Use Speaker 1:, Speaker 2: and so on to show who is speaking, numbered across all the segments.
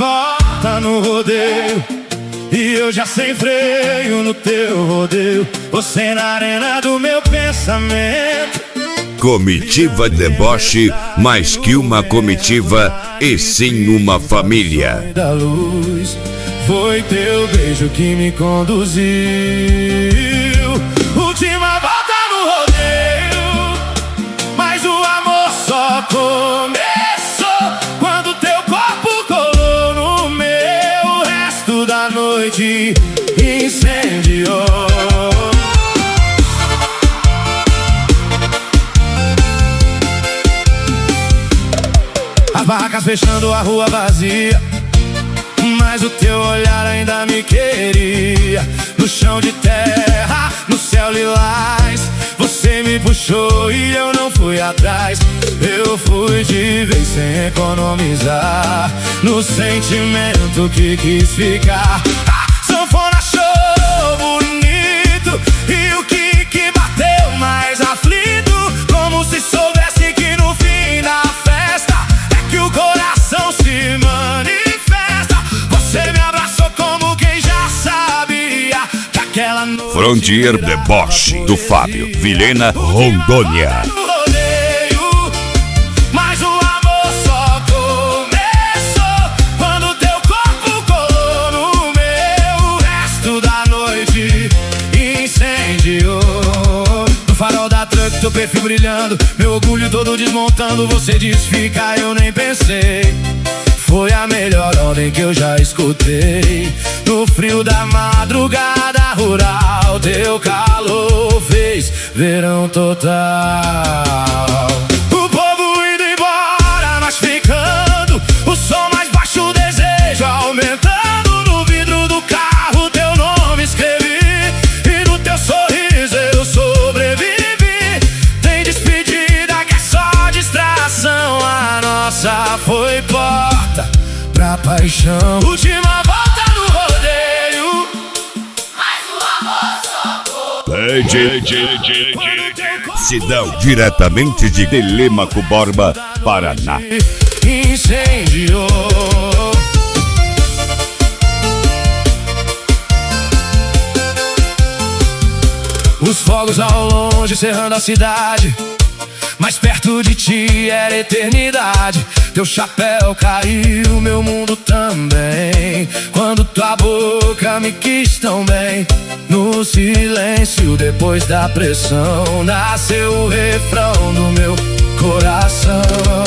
Speaker 1: volta no rodeio e eu já sem freio no teu rodeio. Você na arena do meu pensamento.
Speaker 2: Comitiva Deboche, mais que uma comitiva, e sim uma família.
Speaker 1: Da luz, foi teu beijo que me conduziu. Última volta no rodeio, mas o amor só começou quando teu corpo colou no meu. O resto da noite incendiou. As barracas fechando, a rua vazia, mas o teu olhar ainda me queria. No chão de terra, no céu lilás, você me puxou e eu não fui atrás. Eu fui de vez sem economizar no sentimento que quis ficar. Sanfona achou bonito e o que bateu mais aflito, como se soubesse que no fim da festa é que o coração se manifesta. Você me abraçou como quem já sabia que aquela noite
Speaker 2: Frontier Deboche, do Fábio Vilhena, Rondônia.
Speaker 1: Mas o amor só começou quando teu corpo colou no meu. O resto da noite incendiou. No farol da truck, teu perfil brilhando, meu orgulho todo desmontando. Você disse fica, eu nem pensei. Foi a melhor ordem que eu já escutei. No frio da madrugada rural, teu calor fez verão total. O povo indo embora, mas ficando o som mais baixo, o desejo aumentando. No vidro do carro teu nome escrevi e no teu sorriso eu sobrevivi. Tem despedida que é só distração, a nossa foi porta pra paixão. Última volta no rodeio, mas o amor só
Speaker 2: Sidão, diretamente de Telêmaco Borba, Paraná.
Speaker 1: incendiou. Os fogos ao longe cerrando a cidade, mais perto de ti era eternidade. Teu chapéu caiu, meu mundo também, quando tua boca me quis tão bem. No silêncio, depois da pressão, nasceu o refrão do meu coração.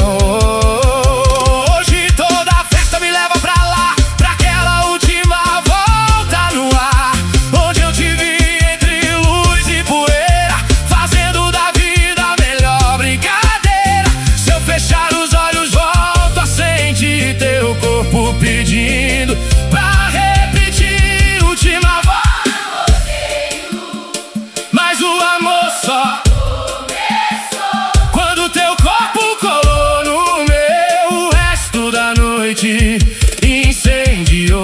Speaker 1: Hoje toda a festa me leva pra lá, pra aquela última volta no ar, onde eu te vi entre luz e poeira, fazendo da vida a melhor brincadeira. Se eu fechar os olhos, volto a sentir teu corpo pedindo pra repetir. Última volta, mas o amor só começou quando teu corpo colou no meu. O resto da noite incendiou.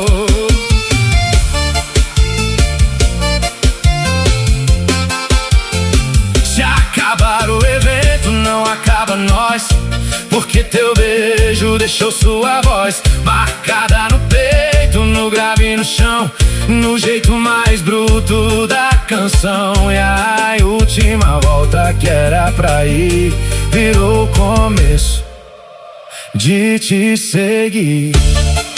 Speaker 1: Se acabar o evento, não acaba nós, porque teu beijo deixou sua voz marcada no peito, no grave e no chão, no jeito mais bruto da canção. E a última volta que era pra ir virou o começo de te seguir.